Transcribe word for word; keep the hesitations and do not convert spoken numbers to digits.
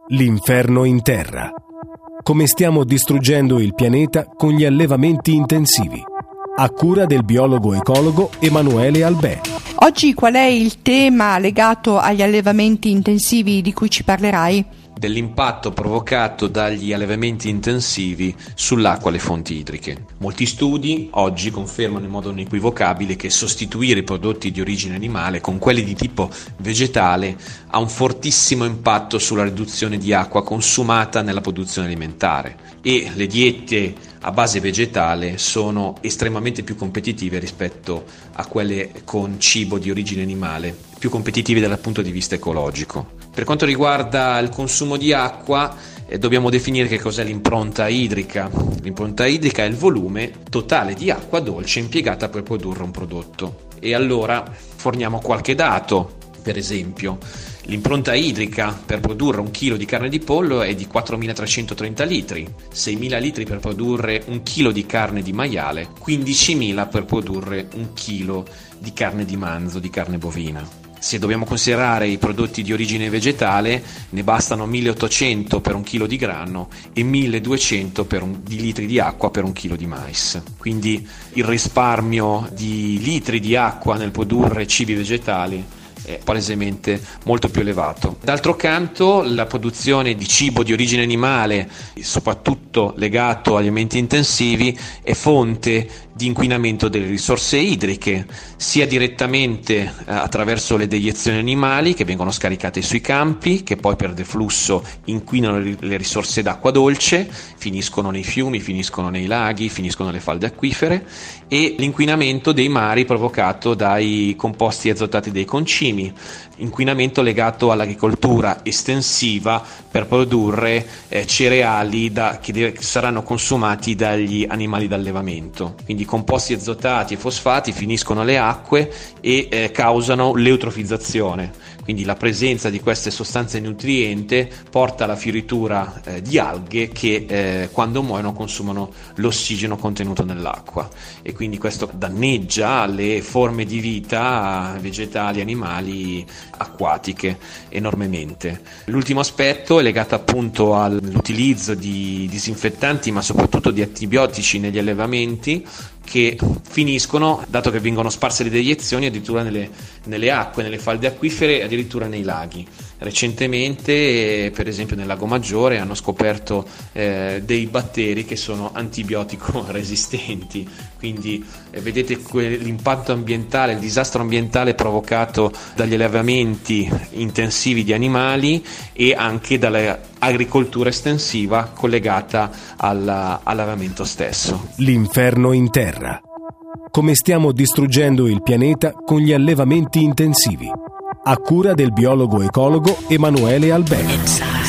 L'inferno in terra. Come stiamo distruggendo il pianeta con gli allevamenti intensivi. A cura del biologo ecologo Emanuele Albè. Oggi qual è il tema legato agli allevamenti intensivi di cui ci parlerai? Dell'impatto provocato dagli allevamenti intensivi sull'acqua e le fonti idriche. Molti studi oggi confermano in modo inequivocabile che sostituire i prodotti di origine animale con quelli di tipo vegetale ha un fortissimo impatto sulla riduzione di acqua consumata nella produzione alimentare, e le diete a base vegetale sono estremamente più competitive rispetto a quelle con cibo di origine animale, più competitive dal punto di vista ecologico. Per quanto riguarda il consumo di acqua, eh, dobbiamo definire che cos'è l'impronta idrica. L'impronta idrica è il volume totale di acqua dolce impiegata per produrre un prodotto. E allora forniamo qualche dato. Per esempio, l'impronta idrica per produrre un chilo di carne di pollo è di quattromilatrecentotrenta litri, seimila litri per produrre un chilo di carne di maiale, quindicimila per produrre un chilo di carne di manzo, di carne bovina. Se dobbiamo considerare i prodotti di origine vegetale, ne bastano milleottocento per un chilo di grano e milleduecento per un, di litri di acqua per un chilo di mais. Quindi il risparmio di litri di acqua nel produrre cibi vegetali è palesemente molto più elevato. D'altro canto, la produzione di cibo di origine animale, soprattutto legato agli alimenti intensivi, è fonte di inquinamento delle risorse idriche, sia direttamente eh, attraverso le deiezioni animali che vengono scaricate sui campi, che poi per deflusso inquinano le risorse d'acqua dolce, finiscono nei fiumi, finiscono nei laghi, finiscono nelle falde acquifere, e l'inquinamento dei mari provocato dai composti azotati dei concimi, inquinamento legato all'agricoltura estensiva per produrre eh, cereali da, che saranno consumati dagli animali d'allevamento. Quindi i composti azotati e fosfati finiscono alle acque e eh, causano l'eutrofizzazione. Quindi la presenza di queste sostanze nutriente porta alla fioritura eh, di alghe che eh, quando muoiono consumano l'ossigeno contenuto nell'acqua, e quindi questo danneggia le forme di vita vegetali, animali, acquatiche enormemente. L'ultimo aspetto è legato appunto all'utilizzo di disinfettanti, ma soprattutto di antibiotici negli allevamenti, che finiscono, dato che vengono sparse le deiezioni, addirittura nelle, nelle acque, nelle falde acquifere e addirittura nei laghi. Recentemente, per esempio nel Lago Maggiore, hanno scoperto eh, dei batteri che sono antibiotico resistenti, quindi eh, vedete que- l'impatto ambientale, il disastro ambientale provocato dagli allevamenti intensivi di animali e anche dall'agricoltura estensiva collegata alla, all'allevamento stesso. L'inferno in terra. Come stiamo distruggendo il pianeta con gli allevamenti intensivi. A cura del biologo ecologo Emanuele Albè.